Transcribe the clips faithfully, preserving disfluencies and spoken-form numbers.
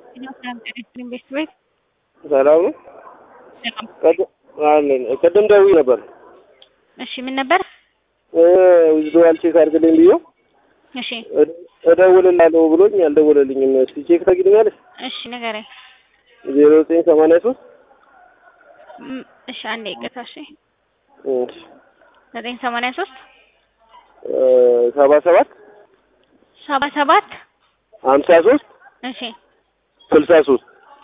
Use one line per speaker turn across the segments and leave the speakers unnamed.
ቤት ቤት
ሰላም ነው። አለን ቅድም ደውዬ ነበር።
እሺ ምን ነበር?
እ ዊዝድዋል ቼክ አድርግልኝ ብዬው
እሺ
እደውልልሃለሁ ብሎኝ አልደወለልኝም። እስኪ ቼክ ታግኛለሽ?
እሺ ንገረኝ።
ዜሮ ዘጠኝ ሰማንያ ሶስት
እሺ አንዴ ይቅርታ። እሺ
እሺ
ዘጠኝ ሰማንያ ሶስት
ሰባ ሰባት
ሰባ ሰባት
ሀምሳ ሶስት
እሺ
ስልሳ ሶስት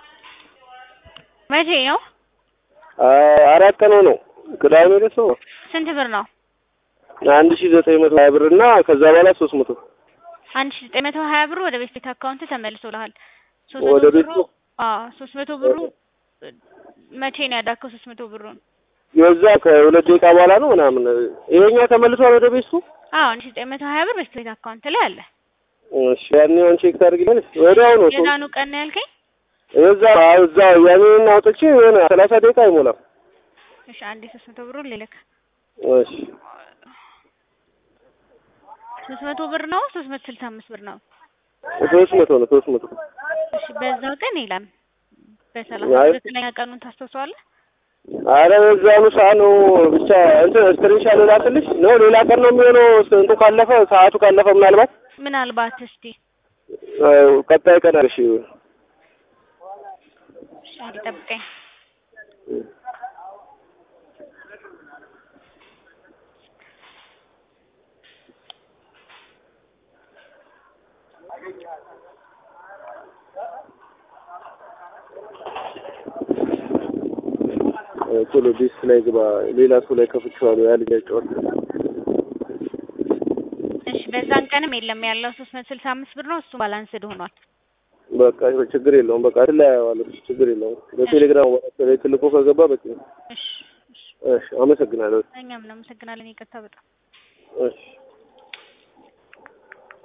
መቼ ነው?
አራት ቀን ነው። ቅዳሜ ዕለት ነው።
ስንት ብር ነው?
አንድ ሺህ ዘጠኝ መቶ ሀያ ብር እና ከዛ በኋላ ሶስት መቶ
አንድ ሺህ ዘጠኝ መቶ ሀያ ብሩ ወደ ቤት አካውንት ተመልሶልሃል።
ወደ ቤት
ብሩ አዎ ሶስት መቶ ብሩ መቼ ነው ያዳከው? ሶስት መቶ ብሩን
የዛ ከሁለት ደቂቃ በኋላ ነው ምናምን ይሄኛው ተመልሷል ወደ ቤቱ።
አዎ አንድ ሺህ ዘጠኝ መቶ ሀያ ብር ቤት አካውንት ላይ አለ።
እሺ ያኔውን ቼክ ታደርጊልኝ? ወዲያው ነው
የዛኑ ቀን ነው ያልከኝ?
እዛ እዛ ያኔውን አውጥቼ የሆነ ሰላሳ ደቂቃ አይሞላም።
እሺ አንዴ ሶስት መቶ ብሩን ልልክ።
እሺ
ሶስት መቶ ብር ነው ሶስት መቶ ስልሳ አምስት ብር ነው?
ሶስት መቶ ነው ሶስት መቶ
እሺ በዛው ቀን ይላል። በሰላሳ ዘጠነኛ ቀኑን ታስተውሰዋለህ?
አረ በዛኑ ሰዓት ነው ብቻ እንትን ስክሪንሻት ላክልሽ ነው። ሌላ ቀን ነው የሚሆነው እንትን ካለፈ ሰዓቱ ካለፈ ምናልባት
ምናልባት እስቲ
ቀጣይ ቀን እሺ
ሻሪ ጠብቀኝ።
ቶሎ ዲስክ ላይ ግባ። ሌላ ሰው ላይ ከፍቼዋለሁ ያ ልጅ አይጨዋል።
እሺ በዛን ቀንም የለም ያለው ሶስት መቶ ስልሳ አምስት ብር ነው። እሱ ባላንስድ ሆኗል።
በቃ ችግር የለውም። በቃ ትላያዋለሁ። ችግር የለውም። በቴሌግራም ወደ ትልቁ ከገባ በቃ
እሺ
እሺ አመሰግናለሁ።
እኛም እናመሰግናለን። ይቅርታ በጣም
እሺ